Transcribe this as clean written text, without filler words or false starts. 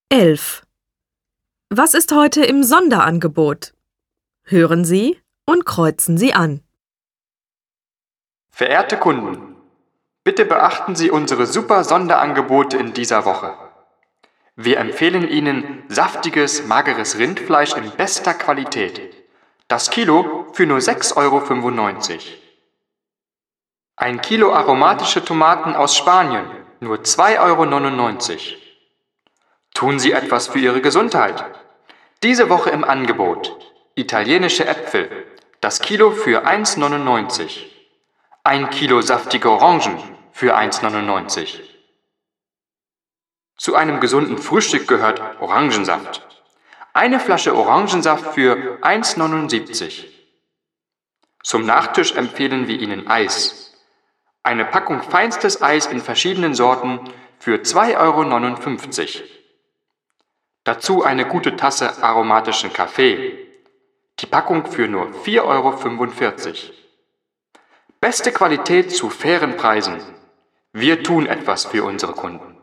11. Was ist heute im Sonderangebot? Hören Sie und kreuzen Sie an. Verehrte Kunden, bitte beachten Sie unsere super Sonderangebote in dieser Woche. Wir empfehlen Ihnen saftiges, mageres Rindfleisch in bester Qualität. Das Kilo für nur 6,95 €. Ein Kilo aromatische Tomaten aus Spanien, nur 2,99 €. Tun Sie etwas für Ihre Gesundheit. Diese Woche im Angebot: italienische Äpfel, das Kilo für 1,99 €. Ein Kilo saftige Orangen für 1,99 €. Zu einem gesunden Frühstück gehört Orangensaft. Eine Flasche Orangensaft für 1,79 €. Zum Nachtisch empfehlen wir Ihnen Eis. Eine Packung feinstes Eis in verschiedenen Sorten für 2,59 €. Dazu eine gute Tasse aromatischen Kaffee. Die Packung für nur 4,45 €. Beste Qualität zu fairen Preisen. Wir tun etwas für unsere Kunden.